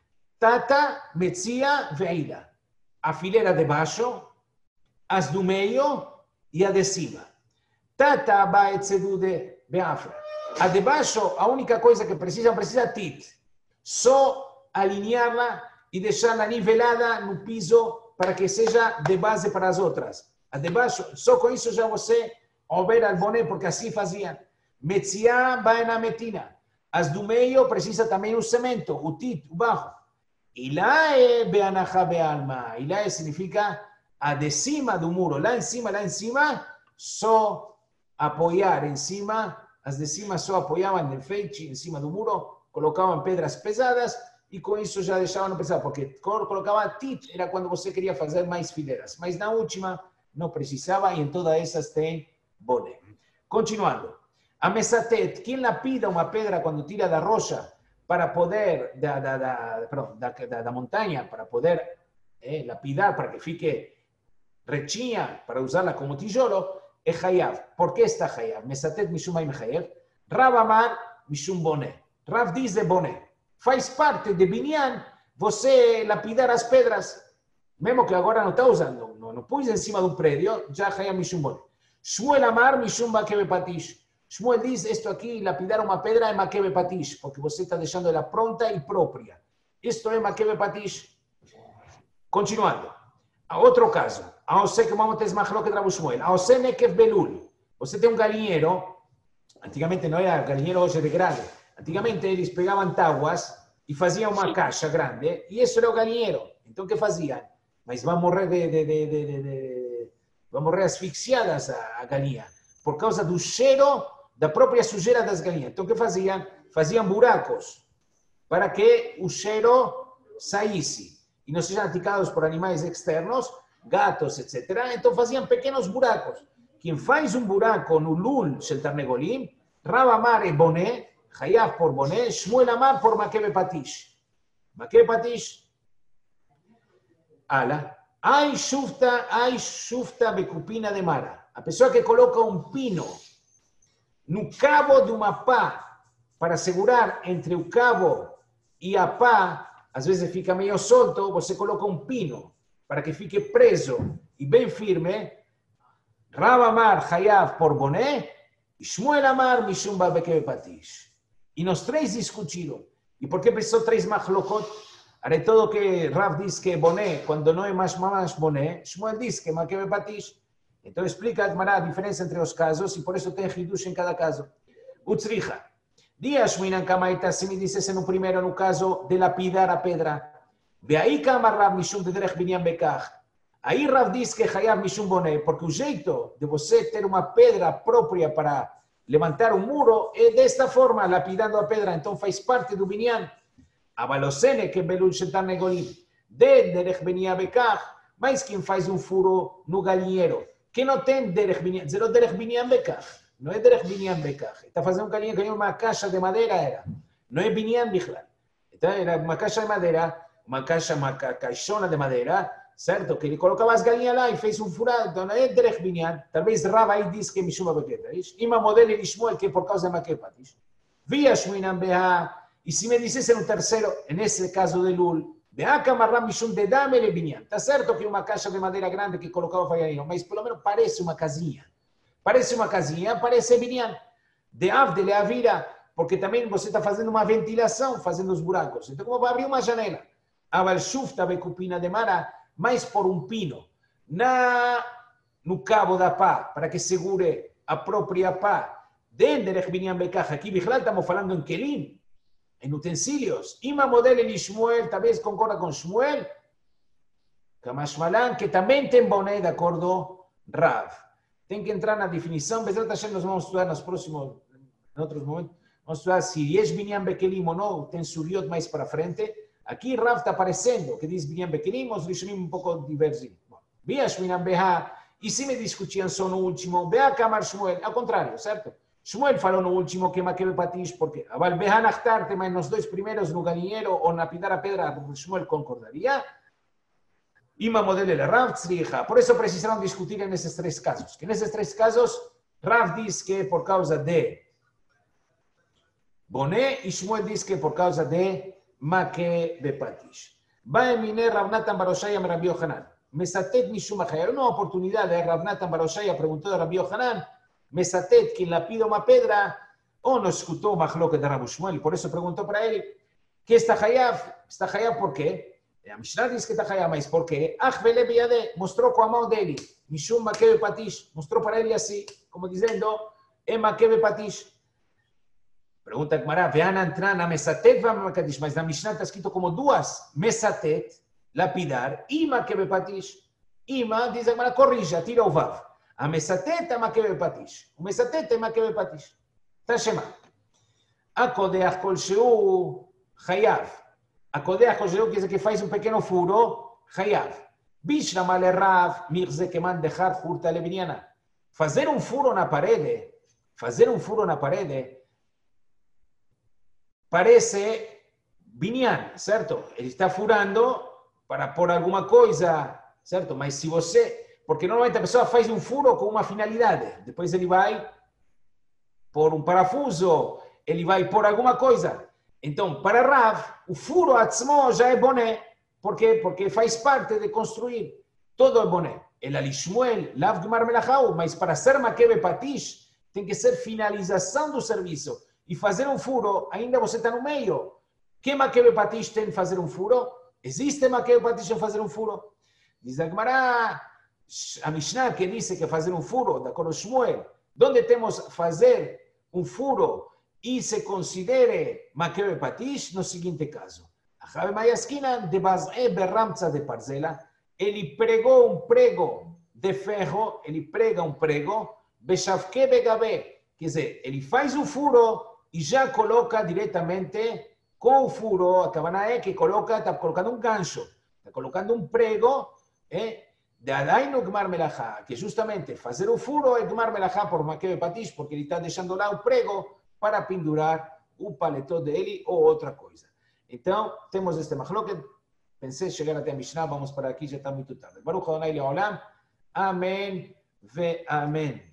Tata, metzia, veila. A fileira de baixo, as do meio e a de cima. Tata, baetzedude, beafra. A de baixo, a única coisa que precisa, precisa tit. Só alinhá-la e deixá-la nivelada no piso para que seja de base para as outras. A de baixo, só com isso já você over al boné, porque assim faziam. Metzia vai na metina. As do meio precisa também o cimento, o tit, o barro. E lá é beanacha bealma. E lá significa a de cima do muro. Lá em cima, lá em cima, só apoiar em cima. As de cima só apoiavam no feite, em cima do muro, colocavam pedras pesadas e com isso já deixavam pesado, porque quando colocavam tit era quando você queria fazer mais fileiras, mas na última não precisava e em todas essas tem boné. Continuando, a mesatet, quem lapida uma pedra quando tira da rocha para poder, da, da, da, perdão, da, da, da montanha, para poder eh, lapidar, para que fique rechinha, para usarla como tijolo, é Hayav. ¿Por qué está Hayav? Mesatet mishum ma'im Hayav. Rav amar mishum boné. Rav diz de boné. Faz parte de binyan você lapidar as pedras, mesmo que agora não está usando, não, não pôs em cima de um prédio, já Hayav mishum boné. Shmuel amar mishum makebe patish. Shmuel diz, isto aqui, lapidar uma pedra é makebe patish, porque você está deixando ela pronta e própria. Isto é makebe patish. Continuando. A outro caso. Aose que vamos ter machloket Rav Shmuel. Aose nekev belul. Você tem um galinheiro. Antigamente não era galinheiro hoje de grade. Antigamente eles pegavam tábuas e faziam uma caixa grande e isso era o galinheiro. Então o que faziam? Mas vai morrer de, de, de, de, de, de vai morrer asfixiadas a, a galinha por causa do cheiro da própria sujeira das galinhas. Então o que faziam? Faziam buracos para que o cheiro saísse e não sejam atacados por animais externos, gatos, etcétera. Então faziam pequenos buracos. Quem faz um buraco no lul shel tarnegolim, Rav amar é boné, Hayav por boné, Shmuel amar por makebe patish. Makebe patish. Ala. Ai shufta, ai shufta becupina de mara. A pessoa que coloca um pino no cabo de uma pá para segurar entre o cabo e a pá, às vezes fica meio solto, você coloca um pino para que fique preso e bem firme. Rav amar Hayav por boné, e Shmuel amar mishum bakebe patish. E nos três discutiram. E por que precisou três machlokot? Haré todo que Rav diz que é boné, quando não é mais mais boné, Shmuel diz que é makebe patish. Então explica a diferença entre os casos e por isso tem hidush em cada caso. Utzricha. Dias Shmuel Kamaita, se me dissesse no primeiro, no caso de lapidar a pedra. Veaí Kamar Rav mishum de derech binyan bekach. Aí Rav diz que Hayav mishum boné, porque o jeito de você ter uma pedra própria para levantar um muro é desta forma, lapidando a pedra. Então faz parte do binyan. Avalosene que belul shetar negolim. De derech binyan bekach, mas quem faz um furo no galinheiro, que não tem derech binyan, zero derech binyan bekach. Não é derech binyan bekach. Está fazendo um galinheiro que uma caixa de madeira era. Não é binyan bichlal. Então era uma caixa de madeira, uma caixa, uma caixona de madeira, certo? Que ele colocava as galinhas lá e fez um furado. Então não é derech binyan. Talvez Rav aí diz que é mishum bakebe patish. Ima modelo de Shmuel que é por causa de makebe patish. Via Shmuel beha. E se me dissesse no terceiro, nesse caso de lul, beha kamarram mishum de dame le binyan. Está certo que é uma caixa de madeira grande que colocava faianinho, mas pelo menos parece uma casinha. Parece uma casinha, parece binyan. De avde le avira, porque também você está fazendo uma ventilação, fazendo os buracos. Então como vai abrir uma janela? Aval shufta becupina de mara, mais por um pino, na, no cabo da pá, para que segure a própria pá. Denderech binyan bekach. Aqui, bichlal, estamos falando em kelim, em utensílios. Ima modelo de Shmuel, talvez concorda com Shmuel, Kamashmalan, que também tem boné, de acordo, Rav. Tem que entrar na definição, mas nós vamos estudar nos próximos, em outros momentos, vamos estudar se yes binyan bekelim ou não, tem suriot mais para frente. Aqui Rav está aparecendo, que diz binyan bekelim, os rishonim um pouco diversos. Via Shmuel beha, e se me discutiam só no último, beha kamar Shmuel, ao contrário, certo? Shmuel falou no último que makebe patish, porque aval beha nachtarte, mas nos dois primeiros, no galinheiro ou na lapidar a pedra, Shmuel concordaria. Ima modelo de Rav tzricha. Por isso precisaram discutir nesses três casos. Que nesses três casos, Rav diz que é por causa de boné e Shmuel diz que é por causa de makebe patish. Vai miner Rav Natan bar Oshaya me Rabbi Yochanan. Mesatet mishum achayar. Uma oportunidade, Rav Natan bar Oshaya perguntou a Rabbi Yochanan, Mesatet, quem lapida uma pedra, ou não escutou o machloket de Rav Shmuel, por isso perguntou para ele, que está Hayav? Está Hayav por quê? A Mishnah diz que está Hayav, mas por quê? Ach vele biyadeh, mostrou com a mão dele, mishum makebe patish, mostrou para ele assim, como dizendo, é makebe patish. Pergunta a Gemara, vean entrar na mesatet, mas na Mishnah está escrito como duas, mesatet, lapidar, e makebe patish. Ima, diz a Gemara, corrija, tira o vav. A mesatet é makebe patish. O mesatet é makebe patish. Está chamado. Akodeach kol sheu, hayav. Akodeach kol sheu quer dizer que faz um pequeno furo, hayav. Bishlam ale Rav, mirze que man dechar hurta leviniana. Fazer um furo na parede, fazer um furo na parede, parece binyan, certo? Ele está furando para pôr alguma coisa, certo? Mas se você... Porque normalmente a pessoa faz um furo com uma finalidade. Depois ele vai pôr um parafuso, ele vai pôr alguma coisa. Então, para Rav, o furo atzmo já é boné. Por quê? Porque faz parte de construir. Todo é boné. El alishmuel, lav gmar melachau, mas para ser makebe patish, tem que ser finalização do serviço. E fazer um furo, ainda você está no meio. Que makebe patish tem fazer um furo? Existe makebe patish em fazer um furo? Diz a Gemara, a Mishnah que disse que fazer um furo, da acordo Shmuel, onde temos fazer um furo e se considere makebe patish, no seguinte caso. Achabe Mayaskinan de Bazé Berramza de Parzela, ele pregou um prego de ferro, ele prega um prego, Beshavke Begabé, quer dizer, ele faz o furo e já coloca diretamente com o furo, a cabana é que coloca, está colocando um gancho, está colocando um prego, é, de Adainu Gmar Melachá, que justamente fazer o furo é Gmar Melachá por Makebe Patish, porque ele está deixando lá o prego para pendurar o paletó dele ou outra coisa. Então, temos este machloket. Pensei chegar até a Mishnah, vamos para aqui, já está muito tarde. Baruch Adonai Leolam. Amém ve amém.